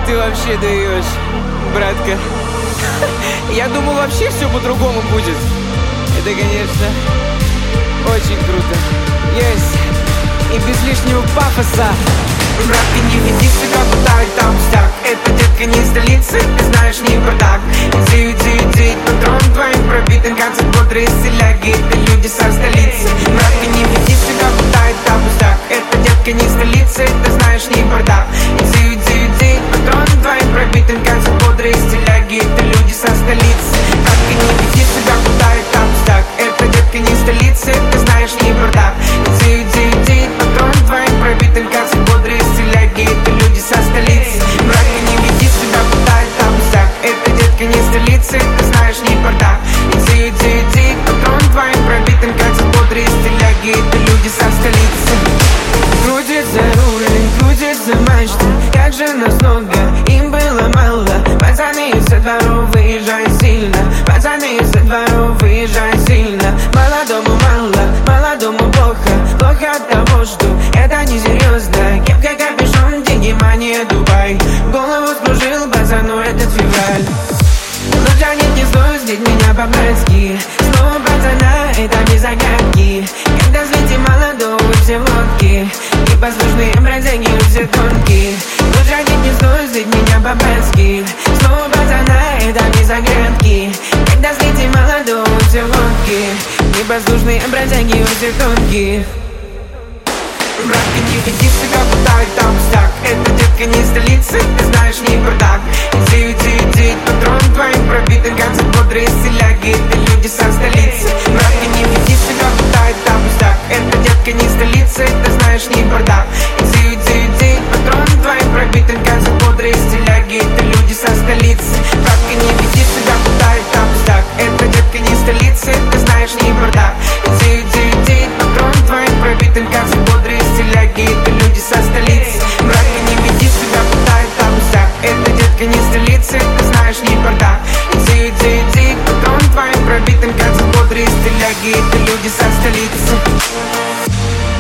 Ты вообще даешь, братка. Я думал, вообще все по-другому будет. Это, конечно, очень круто. И без лишнего пафоса. Братка, не веди себя, будто это пустяк. Это детка не столица, ты знаешь, не бардак. Иди, патрон твоим пробитым, как бодрые селяги. Это люди со столицы. Братка, не веди себя, будто это пустяк. Это детка не столица, ты знаешь, не бардак. Иди, патрон твоим пробитым, как бодрые селяги. Это люди со столицы. Братка, не веди себя, будто это пустяк. Это детка не столица, ты знаешь, не бардак. Иди, патрон твоим пробитым, как бодрые селяги. Это люди со столицы. Братка, не веди себя, будто это пустяк. Это детка не столица, ты знаешь, не бардак. Иди, патрон твоим пробитым, как бодрые селяги. Это люди со столицы. Крутится руль, крутится мачта. Как же нас много, им было мало. Пацаны со дворов выезжай сильно. Пацаны со дворов выезжай сильно. Молодому мало, молодому плохо. Плохо от того, что это несерьезно. Кепка, капюшон, деньги, мания, Дубай. Голову скружил пацану этот февраль. Но тянет не стоит здесь меня по-братски. Снова пацана, это без загадки. Когда взлете молодого, все в лодке. Непослушные бродяги, все тонкие. Но тянет не стоит здесь меня по-братски. Снова пацана, это без загадки. Когда взлете молодого, все в лодке. Непослушные бродяги, все тонкие. Братка, не веди себя, будто это пустяк. Это детка не столица, ты знаешь, не бардак. Иди, патрон твоим пробитым, как бодрые селяги. Это люди со столицы. Братка, не веди себя, будто это пустяк. Это детка не столица, ты знаешь, не бардак. Иди, патрон твоим пробитым, как бодрые селяги. Это люди со столицы. Братка, не веди себя, будто это пустяк. Это детка не столица, ты знаешь, не бардак. Иди, патрон твоим пробитым, как бодрые селяги. Это люди со столицы. Братка, не веди себя, будто это пустяк. Это детка не столица, ты знаешь, не бардак. Иди, патрон твоим пробитым, как бодрые селяги. Это люди со столицы.